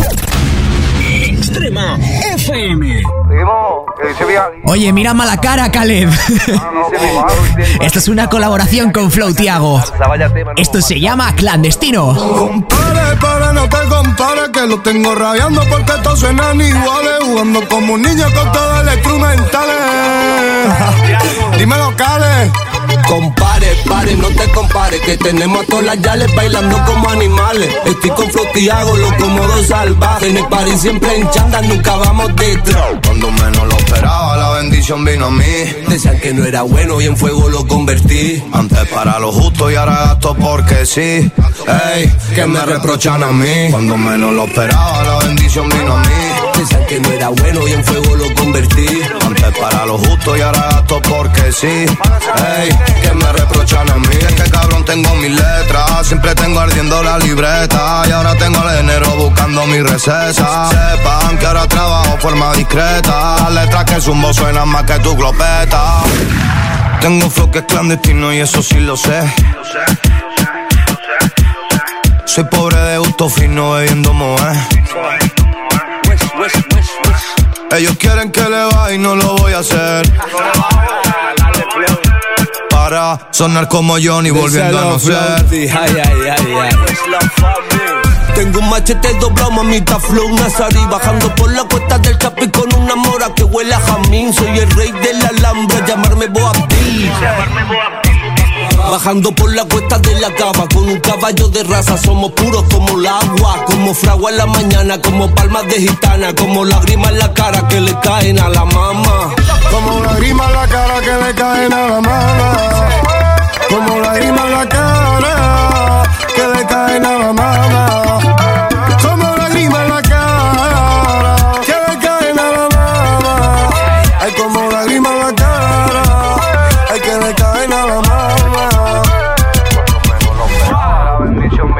S9: Extrema F M.
S7: Oye, mira mala cara, Caleb. Esto es una colaboración con Flow Tiago. Esto se llama Clandestino.
S10: Compare, para, no te compares, que lo tengo rayando porque todos suenan iguales. Jugando como un niño con todas las instrumentales. Dímelo, Caleb.
S12: Compare, pare, no te compares, que tenemos a todas las yales bailando como animales. Estoy con Flow Tiago, los cómodos salvajes. En el party siempre en chanda, nunca vamos detrás.
S10: Cuando menos lo esperaba, la bendición vino a mí.
S12: Decían que no era bueno y en fuego lo convertí.
S10: Antes para lo justo y ahora gasto porque sí. Ey, que me reprochan a mí. Cuando menos lo esperaba, la bendición vino a mí.
S12: Decían que no era bueno y en fuego lo convertí.
S10: Antes para lo justo y ahora gasto porque sí. Ey, que me reprochan a mí. Es que cabrón tengo mis letras. Siempre tengo ardiendo la libreta. Y ahora tengo al enero buscando mi receta. Sepan que ahora trabajo forma discreta. Las letras que zumbo suenan más que tu glopeta. Tengo flow que es clandestino y eso sí lo sé. Soy pobre de gusto fino bebiendo moe. Ellos quieren que le vaya y no lo voy a hacer. Para sonar como Johnny volviendo a no ser.
S12: Tengo un machete doblado, mamita flow Nazari. Bajando por la cuesta del Chapi con una mora que huele a jamín. Soy el rey de la Alhambra, llamarme Boabdil. Bajando por la cuesta de la cava con un caballo de raza. Somos puros como el agua, como fragua en la mañana, como palmas de gitana, como lágrimas en la cara que le caen a la mama.
S10: Como lágrimas en la cara que le caen a la mama. Como lágrimas en la cara que le caen a la mama. Como lágrimas en la cara que le caen a la mama. Ay, como lágrimas en la cara, ay, que le caen a la mama.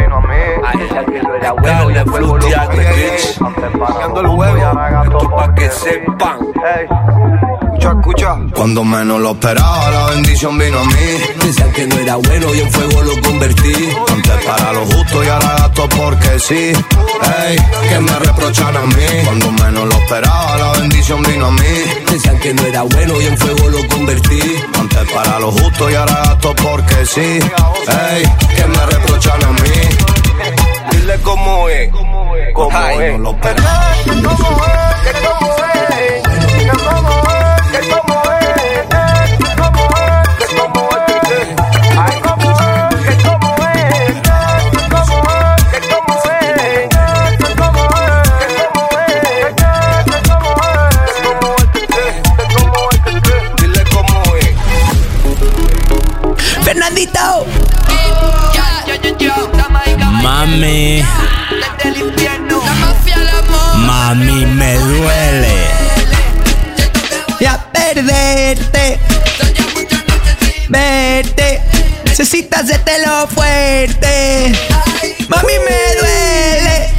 S10: mamando el huevo. Esto pa' que sepan. Escucha, escucha. Cuando menos lo esperaba, la bendición vino a mí.
S12: Decían que no era bueno y en fuego lo convertí.
S10: Antes para lo justo y ahora gasto porque sí. Ey, que me reprochan a mí. Cuando menos lo esperaba, la bendición vino a mí.
S12: Decían que no era bueno y en fuego lo convertí.
S10: Antes para lo justo y ahora gasto porque sí. Ey, que me reprochan a mí. Dile cómo es, cómo Ay, es. No lo esperaba. ¿Cómo es? ¿Cómo es? ¿Cómo es?
S7: Fernandito.
S9: Mami. Mami, me duele.
S7: Ya perderte. Verte. Necesitas hacértelo fuerte. Mami, me duele.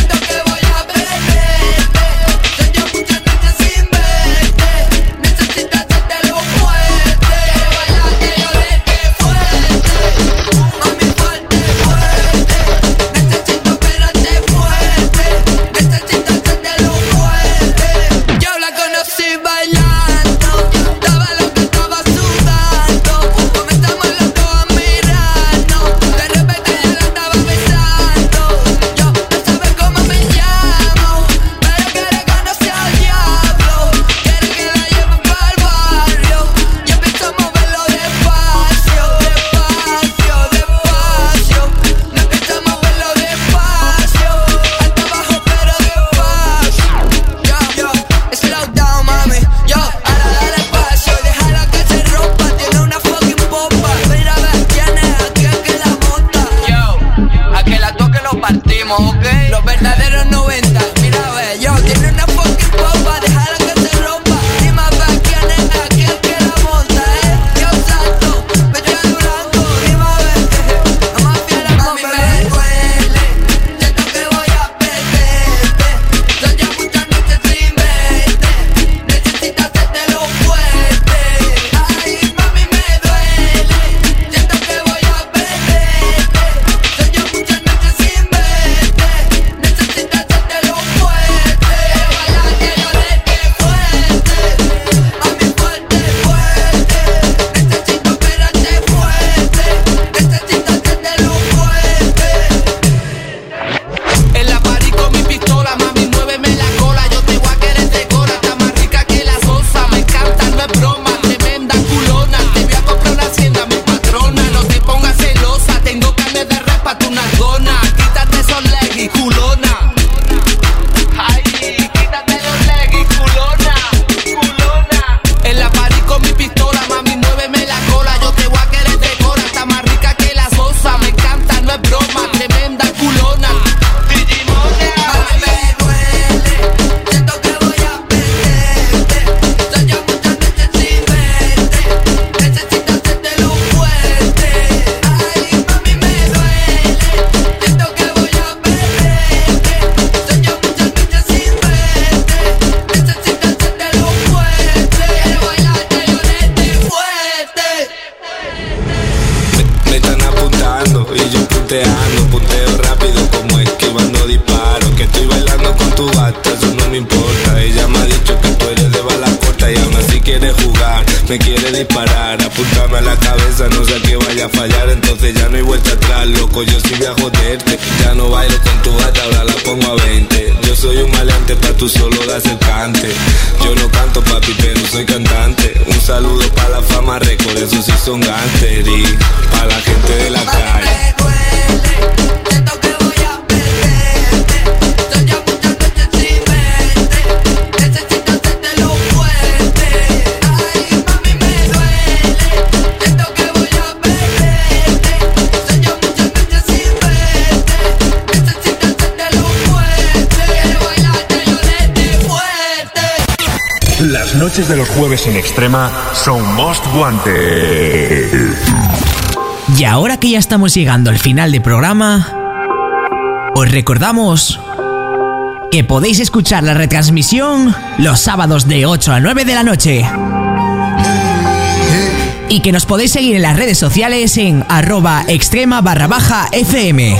S6: Me quiere disparar, apuntame a la cabeza, no sé que vaya a fallar. Entonces ya no hay vuelta atrás, loco, yo sí voy a joderte. Ya no bailo con tu gata, ahora la pongo a veinte. Yo soy un maleante, pa' tú solo das el cante. Yo no canto, papi, pero soy cantante. Un saludo pa' la fama récord, esos sí son gangster. Y pa' la gente de la calle.
S13: Las noches de los jueves en Extrema son Most Wanted.
S7: Y ahora que ya estamos llegando al final del programa, os recordamos que podéis escuchar la retransmisión los sábados de ocho a nueve de la noche. Y que nos podéis seguir en las redes sociales en arroba extrema barra baja FM.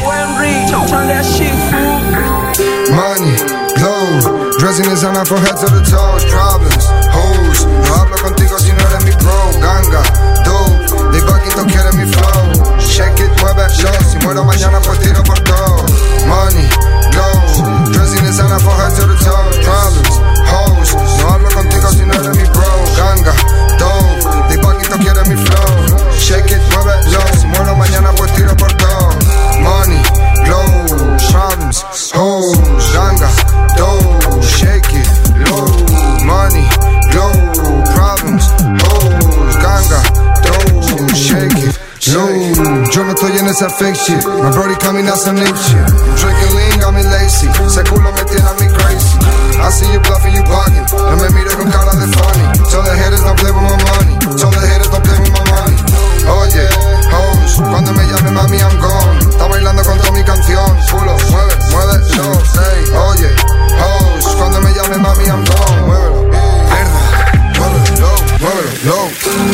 S10: Money, low, dressing is on from head to the toes, problems, hoes. No hablo contigo si no eres mi bro, ganga, dope, de vaquito quiere mi flow. Shake it, mueve, yo, si muero mañana pues tiro por todo. Money, low, dressing is on from head to the toes, problems, hoes. No hablo contigo si no eres mi bro, ganga, dope, de vaquito quiere mi flow. Shake it, mueve, yo, si muero mañana pues tiro por todo. Money, low, problems, hoes, ganga, dough, shake it, low, money, low, problems, hoes, ganga, dough, shake it, low. Yo no estoy en esa fake shit, my brody coming out some late shit. Drinking lean got me lazy, ese culo me tiene a mí crazy. I see you bluffing, you bugging, no me mire con cara de funny. So the haters don't play with my money, so the haters don't play with my money. Oye, hoes, cuando me llame mami I'm gone. Está bailando con toda mi canción, culo, mueve, mueve, low, hey. Oye, hoes, cuando me llame mami I'm gone. Muévelo, mierda, muévelo, low, muévelo, low.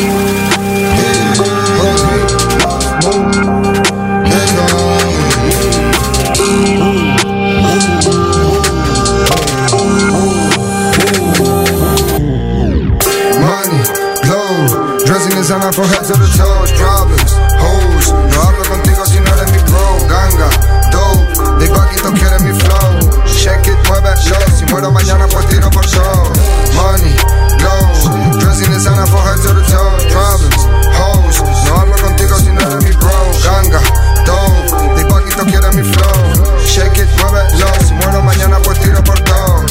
S10: Money, low, dressing is on from head to the toes, problems, hoes. No hablo contigo si no eres mi bro, ganga, dope, de vaquito quiere mi flow. Shake it, mueve, yo, si muero mañana pues tiro por show. Money, low, dressing is on from head to the toes, problems, hoes. No hablo contigo si no eres mi bro, ganga, dope, de vaquito quiere mi flow. Shake it, mueve, yo, si muero mañana pues tiro por todo.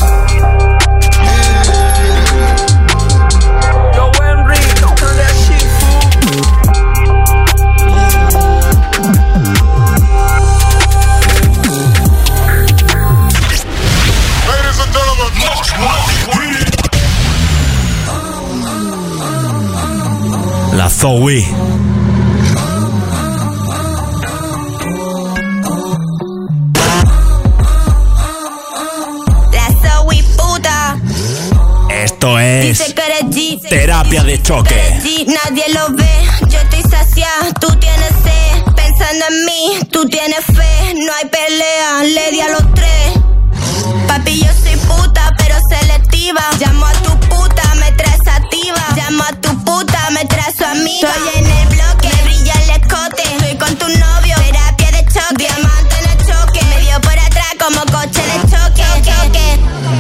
S9: La Zoe.
S1: La Zoe puta.
S9: Esto es
S1: Dice que eres G,
S9: terapia de choque.
S1: G, nadie lo ve. Yo estoy saciada, tú tienes sed. Pensando en mí, tú tienes fe. No hay pelea, le di a los tres. Papi, yo soy puta, pero selectiva. Llamo a tu puta, me traes activa. Llamo a tu puta, me traes su amiga. Estoy en el bloque, me brilla el escote. Estoy con tu novio, terapia de choque. Diamante en el choque, me dio por atrás como coche de choque. choque.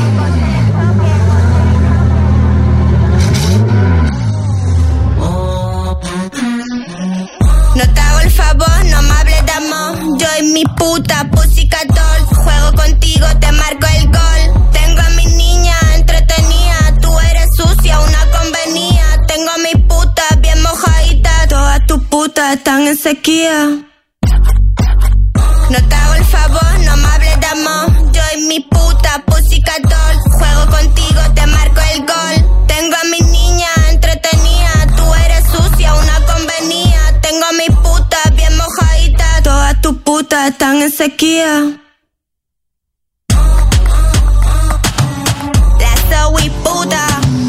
S1: No te hago el favor, no me hables de amor. Yo y mi puta, Pussycat Dolls. Juego contigo, te marco el gol. Tengo a mi niña entretenida. Tú eres sucia, una convenía. Tengo a mi puta bien mojadita. Todas tus putas están en sequía. No te hago el favor, no me hables de amor. Yo y mi puta, Pussycat Dolls. Juego contigo, te marco el gol. Tengo a mi niña entretenida. Tú eres sucia, una convenía. Tengo a mi puta bien mojadita. Todas tus putas están en sequía. La Zoe puta.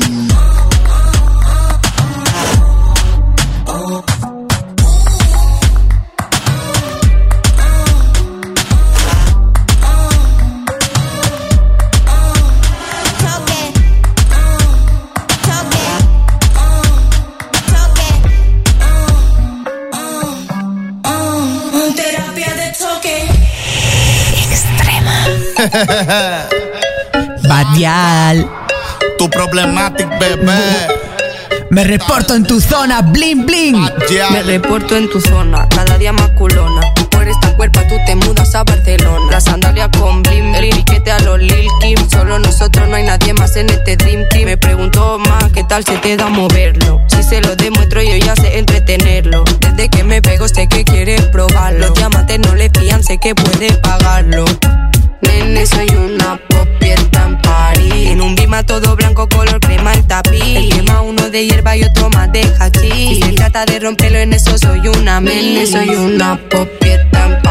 S7: Badial.
S14: Tu problematic, bebé.
S7: Me reporto en tu zona, bling bling.
S14: Badial.
S15: Me reporto en tu zona, cada día más culona. Por esta cuerpa tú te mudas a Barcelona. La sandalia con bling bling, el piquete a los Lil Kim. Solo nosotros, no hay nadie más en este Dream Team. Me pregunto más, ¿qué tal se te da moverlo? Si se lo demuestro yo ya sé entretenerlo. Desde que me pego sé que quieres probarlo. Los diamantes no le fían, sé que puedes pagarlo. Nene, soy una popieta en París. En un bima todo blanco, color crema el tapiz. El tema uno de hierba y otro más de hachís. Si se trata de romperlo en eso soy una Nene, soy una popieta en París.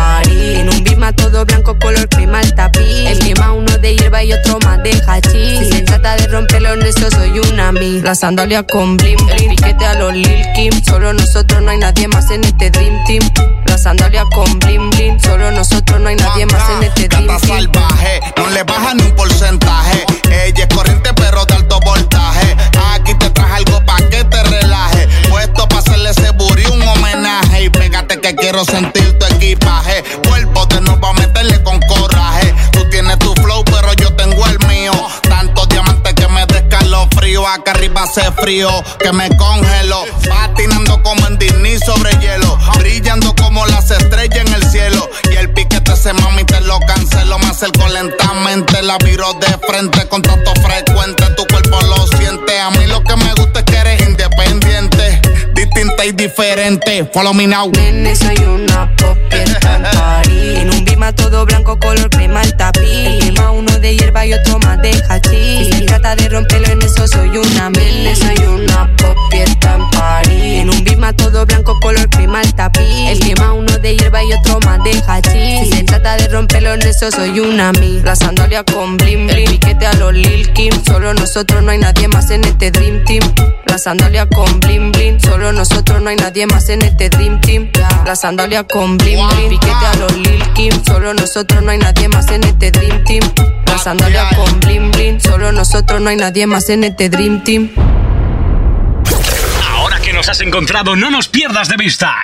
S15: En un bima todo blanco color crema el tapiz. El quema uno de hierba y otro más de hachís. Si se trata de romperlo en eso soy una mi. La sandalia con blim, el piquete a los Lil Kim. Solo nosotros, no hay nadie más en este Dream Team. La sandalia con blim blim. Solo nosotros, no hay nadie más en este Dream Team.
S14: Salvaje, no le baja ni un porcentaje. Ella es corriente pero de alto voltaje. Aquí te traje algo pa' que te relaje. Puesto pa' hacerle ese booty un homenaje. Y pégate que quiero sentir tu equipaje. Cuerpo de nuevo a meterle con coraje. Tú tienes tu flow pero yo tengo el mío. Tantos diamantes que me descalofrío. Acá arriba hace frío que me congelo. Patinando como en Disney sobre hielo. Brillando como las estrellas en el cielo. Y el piquete ese mami te lo cancelo. Me acerco lentamente, la viro de frente. Contacto frecuente, tu cuerpo lo siente. A mí lo que me gusta es que eres independiente, distinta y diferente. Follow me now.
S15: Nene, soy una popper en París. En un bima todo blanco color crema el tapiz. El quema uno de hierba y otro más de hachís. Si se trata de romperlo en eso soy una mil. Nene, soy una popper en París. En un bima todo blanco color crema el tapiz. El quema uno de hierba y otro más de hachís. Si se trata de romperlo en eso soy una mil. La sandalia con blim blim, piquete a los Lil Kim. Solo nosotros, no hay nadie más en este Dream Team. La sandalia con blim blim. Solo nosotros, no hay nadie más en este Dream Team. La sandalia con blim blim, piquete a los Lil Kim. Solo nosotros, no hay nadie más en este Dream Team. La sandalia con blim blim. Solo nosotros, no hay nadie más en este Dream Team.
S11: Ahora que nos has encontrado, no nos pierdas de vista.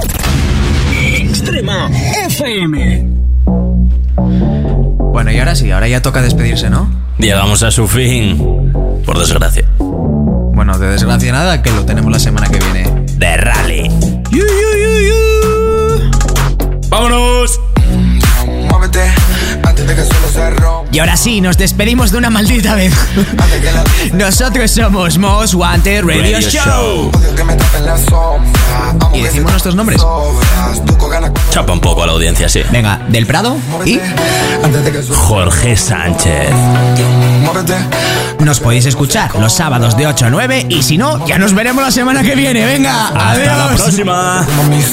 S11: Extrema F M.
S7: Bueno, y ahora sí, ahora ya toca despedirse, ¿no?
S9: Llegamos a su fin, por desgracia.
S7: Bueno, de desgracia nada, que lo tenemos la semana que viene.
S9: De rally.
S7: yu, yu, yu, yu.
S9: ¡Vámonos!
S12: Muévete antes de que solo se rompa.
S7: Y ahora sí, nos despedimos de una maldita vez. Nosotros somos Most Wanted Radio, Radio Show. ¿Y decimos nuestros nombres?
S9: Chapa un poco a la audiencia, sí.
S7: Venga, Del Prado y
S9: Jorge Sánchez.
S7: Nos podéis escuchar los sábados de ocho a nueve. Y si no, ya nos veremos la semana que viene. Venga,
S9: hasta
S7: adiós.
S9: la próxima.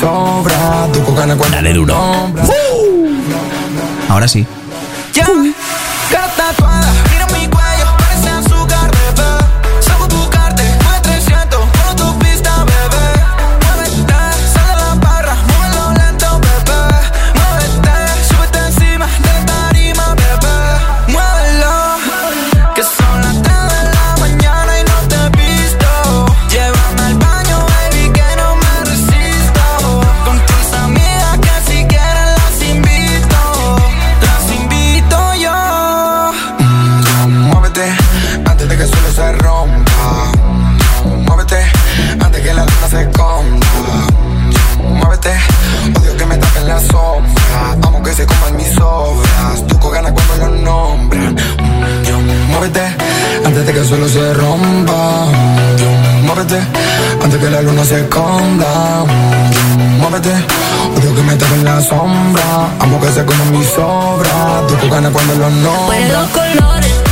S9: Dale duro.
S7: Ahora sí.
S12: Ya, cara tatuada, mira mi cuello, parece azúcar, bebé. Saco tu cartel, nueve trescientos, con tu pista, bebé. Muévete, sal de la barra, muévelo lento, bebé. Muévete, súbete encima de la tarima, bebé. Muévelo, que son las tres de la mañana y no te he visto. Llévame al baño, baby, que no me resisto. Con tus amigas que si quieren las invito. Antes de que solo se rompa. Muévete antes que la luna se esconda. Muévete, odio que me tapen la sombra. Amo que se coman mis obras. Tú con ganas cuando lo nombran. Muévete antes de que solo se rompa. Muévete antes que la luna se esconda. Muévete, odio que me tapen la sombra. Amo que se coman mis obras. Tú con ganas cuando lo nombran.
S4: Puedo colores